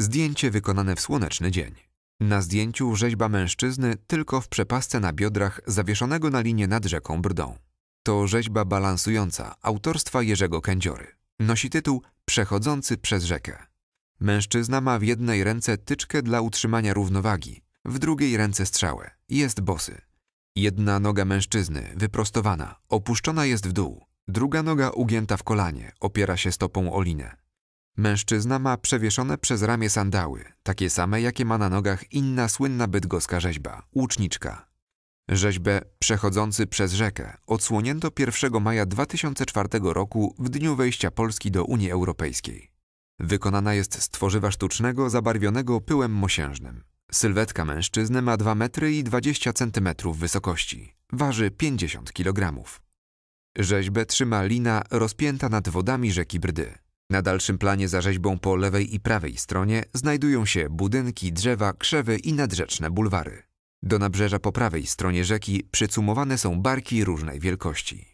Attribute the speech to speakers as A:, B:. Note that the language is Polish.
A: Zdjęcie wykonane w słoneczny dzień. Na zdjęciu rzeźba mężczyzny tylko w przepasce na biodrach zawieszonego na linie nad rzeką Brdą. To rzeźba balansująca autorstwa Jerzego Kędziory. Nosi tytuł Przechodzący przez rzekę. Mężczyzna ma w jednej ręce tyczkę dla utrzymania równowagi, w drugiej ręce strzałę. Jest bosy. Jedna noga mężczyzny, wyprostowana, opuszczona jest w dół. Druga noga ugięta w kolanie, opiera się stopą o linę. Mężczyzna ma przewieszone przez ramię sandały, takie same jakie ma na nogach inna słynna bydgoska rzeźba, łuczniczka. Rzeźbę Przechodzący przez rzekę odsłonięto 1 maja 2004 roku w dniu wejścia Polski do Unii Europejskiej. Wykonana jest z tworzywa sztucznego zabarwionego pyłem mosiężnym. Sylwetka mężczyzny ma 2 metry i 20 centymetrów wysokości. Waży 50 kg. Rzeźbę trzyma lina rozpięta nad wodami rzeki Brdy. Na dalszym planie za rzeźbą po lewej i prawej stronie znajdują się budynki, drzewa, krzewy i nadrzeczne bulwary. Do nabrzeża po prawej stronie rzeki przycumowane są barki różnej wielkości.